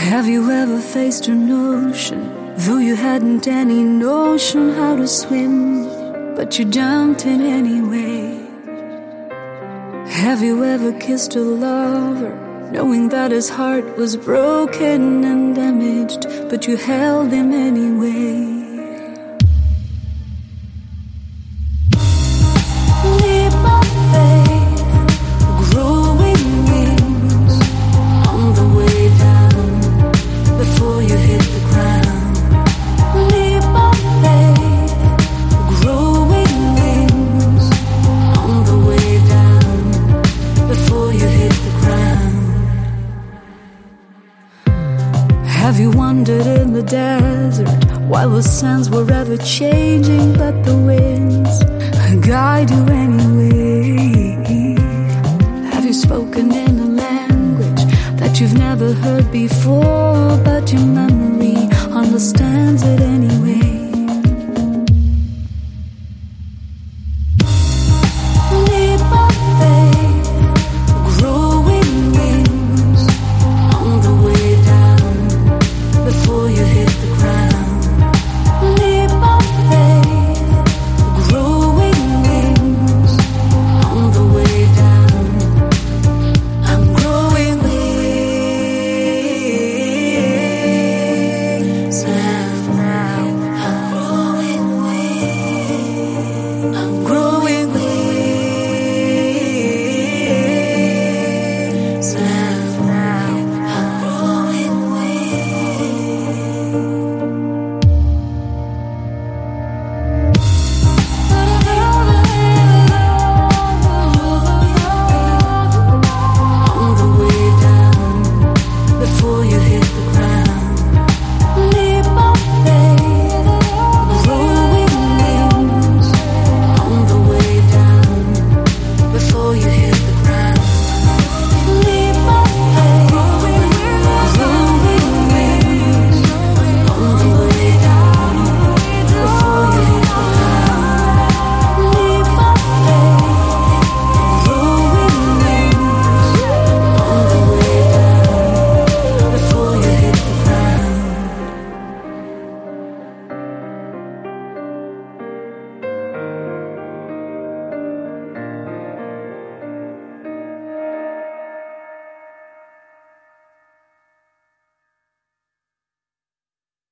Have you ever faced an ocean, though you hadn't any notion how to swim, but you jumped in anyway? Have you ever kissed a lover, knowing that his heart was broken and damaged, but you held him anyway? Have you wandered in the desert while the sands were ever changing, but the winds guide you anyway? Have you spoken in a language that you've never heard before, but your memory understands it